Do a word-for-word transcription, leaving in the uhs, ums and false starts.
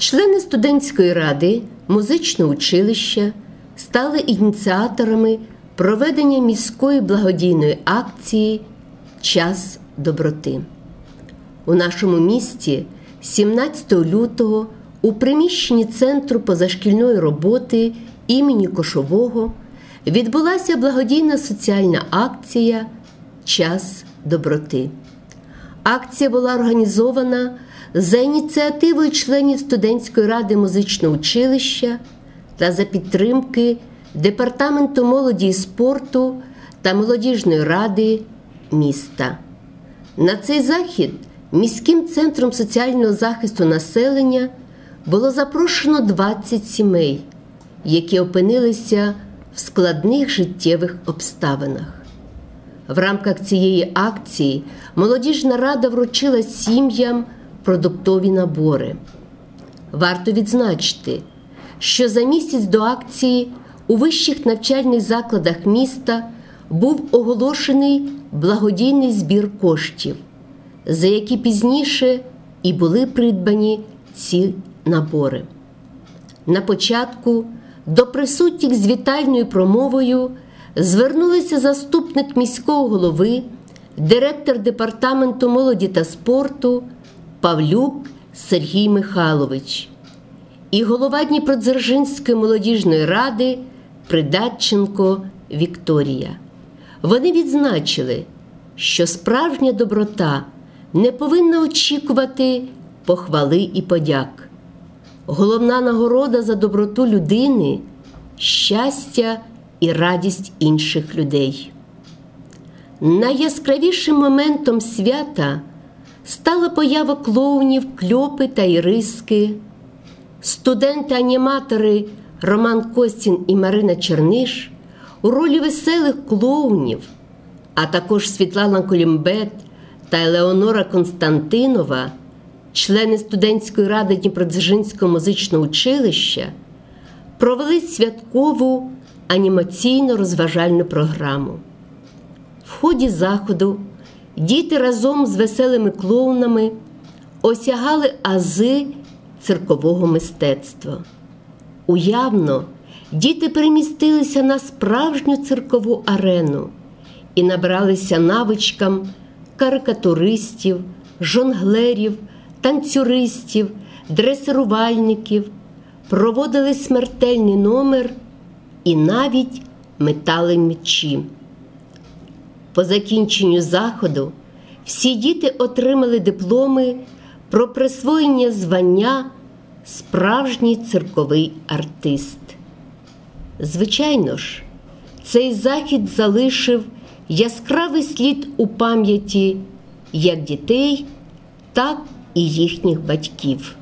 Члени студентської ради музичного училища стали ініціаторами проведення міської благодійної акції «Час доброти». У нашому місті сімнадцятого лютого у приміщенні Центру позашкільної роботи імені Кошового відбулася благодійна соціальна акція «Час доброти». Акція була організована за ініціативою членів студентської ради музичного училища та за підтримки Департаменту молоді і спорту та молодіжної ради міста. На цей захід міським центром соціального захисту населення було запрошено двадцять сімей, які опинилися в складних життєвих обставинах. В рамках цієї акції молодіжна рада вручила сім'ям продуктові набори. Варто відзначити, що за місяць до акції у вищих навчальних закладах міста був оголошений благодійний збір коштів, за які пізніше і були придбані ці набори. На початку до присутніх з вітальною промовою звернулися заступник міського голови, директор Департаменту молоді та спорту Павлюк Сергій Михайлович і голова Дніпродзержинської молодіжної ради Придатченко Вікторія. Вони відзначили, що справжня доброта не повинна очікувати похвали і подяк. Головна нагорода за доброту людини – щастя і радість інших людей. Найяскравішим моментом свята стала поява клоунів Кльопи та Іриски. Студенти-аніматори Роман Костін і Марина Черниш у ролі веселих клоунів, а також Світлана Колімбет та Елеонора Константинова, члени студентської ради Дніпродзержинського музичного училища, провели святкову анімаційно-розважальну програму. В ході заходу діти разом з веселими клоунами осягали ази циркового мистецтва. Уявно, діти перемістилися на справжню циркову арену і набралися навичкам карикатуристів, жонглерів, танцюристів, дресирувальників, проводили смертельний номер і навіть метали м'ячі. По закінченню заходу всі діти отримали дипломи про присвоєння звання «Справжній цирковий артист». Звичайно ж, цей захід залишив яскравий слід у пам'яті як дітей, так і їхніх батьків.